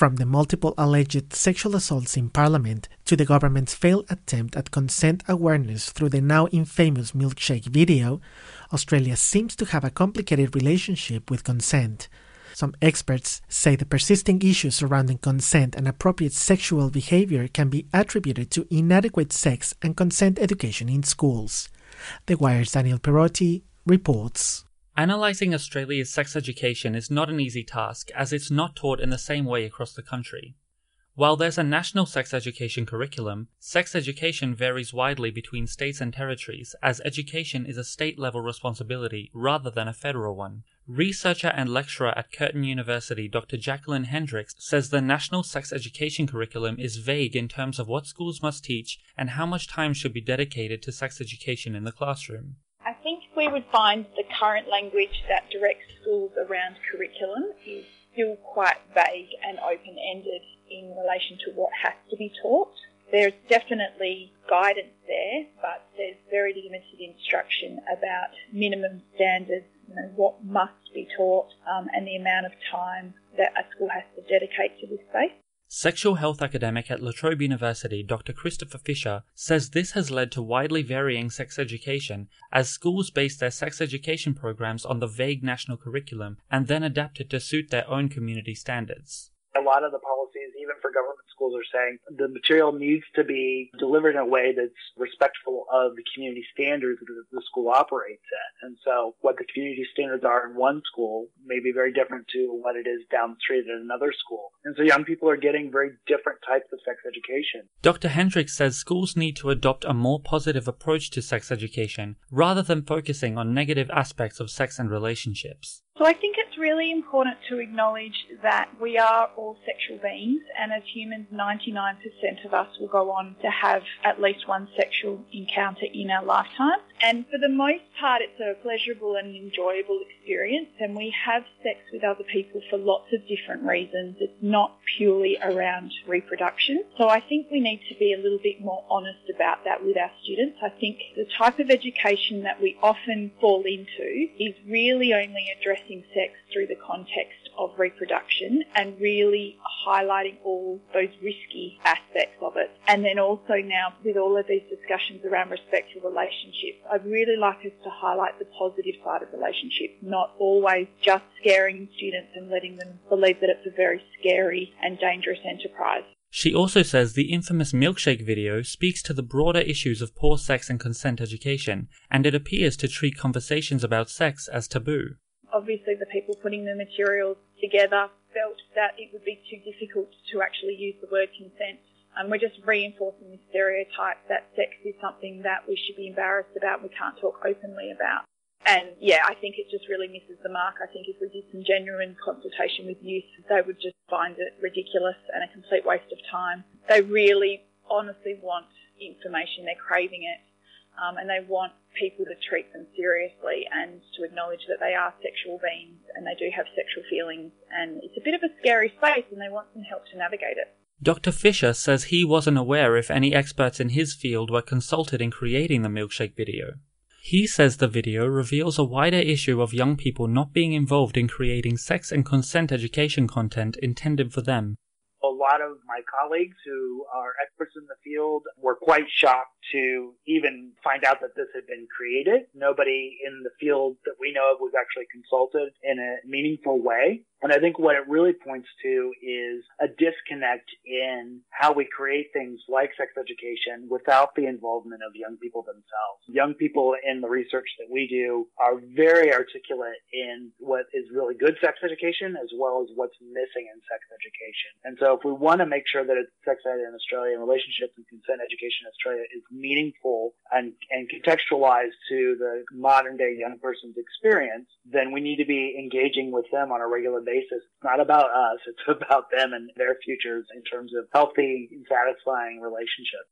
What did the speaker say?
From the multiple alleged sexual assaults in Parliament to the government's failed attempt at consent awareness through the now infamous milkshake video, Australia seems to have a complicated relationship with consent. Some experts say the persisting issues surrounding consent and appropriate sexual behavior can be attributed to inadequate sex and consent education in schools. The Wire's Daniel Perotti reports. Analysing Australia's sex education is not an easy task, as it's not taught in the same way across the country. While there's a national sex education curriculum, sex education varies widely between states and territories, as education is a state-level responsibility rather than a federal one. Researcher and lecturer at Curtin University, Dr. Jacqueline Hendricks, says the national sex education curriculum is vague in terms of what schools must teach and how much time should be dedicated to sex education in the classroom. I think we would find the current language that directs schools around curriculum is still quite vague and open-ended in relation to what has to be taught. There's definitely guidance there, but there's very limited instruction about minimum standards, what must be taught, and the amount of time that a school has to dedicate to this space. Sexual health academic at La Trobe University, Dr. Christopher Fisher, says this has led to widely varying sex education as schools base their sex education programs on the vague national curriculum and then adapt it to suit their own community standards. A lot of the policies, even for government schools, are saying the material needs to be delivered in a way that's respectful of the community standards that the school operates at. And so what the community standards are in one school may be very different to what it is down the street at another school. And so young people are getting very different types of sex education. Dr. Hendricks says schools need to adopt a more positive approach to sex education rather than focusing on negative aspects of sex and relationships. So I think it's really important to acknowledge that we are all sexual beings, and as humans, 99% of us will go on to have at least one sexual encounter in our lifetime. And for the most part, it's a pleasurable and enjoyable experience, and we have sex with other people for lots of different reasons. It's not purely around reproduction. So I think we need to be a little bit more honest about that with our students. I think the type of education that we often fall into is really only addressing sex through the context of reproduction and really highlighting all those risky aspects of it. And then also now with all of these discussions around respectful relationships, I'd really like us to highlight the positive side of relationships, not always just scaring students and letting them believe that it's a very scary and dangerous enterprise. She also says the infamous milkshake video speaks to the broader issues of poor sex and consent education, and it appears to treat conversations about sex as taboo. Obviously, the people putting the materials together felt that it would be too difficult to actually use the word consent. And we're just reinforcing the stereotype that sex is something that we should be embarrassed about and we can't talk openly about. And yeah, I think it just really misses the mark. I think if we did some genuine consultation with youth, they would just find it ridiculous and a complete waste of time. They really honestly want information. They're craving it. And they want people to treat them seriously and to acknowledge that they are sexual beings and they do have sexual feelings, and it's a bit of a scary space and they want some help to navigate it. Dr. Fisher says he wasn't aware if any experts in his field were consulted in creating the milkshake video. He says the video reveals a wider issue of young people not being involved in creating sex and consent education content intended for them. A lot of my colleagues who are experts in the field were quite shocked to even find out that this had been created. Nobody in the field that we know of was actually consulted in a meaningful way. And I think what it really points to is a disconnect in how we create things like sex education without the involvement of young people themselves. Young people in the research that we do are very articulate in what is really good sex education as well as what's missing in sex education. And so if we want to make sure that sex ed in Australia and relationships and consent education in Australia is meaningful and contextualized to the modern day young person's experience, then we need to be engaging with them on a regular basis. It's not about us, it's about them and their futures in terms of healthy and satisfying relationships.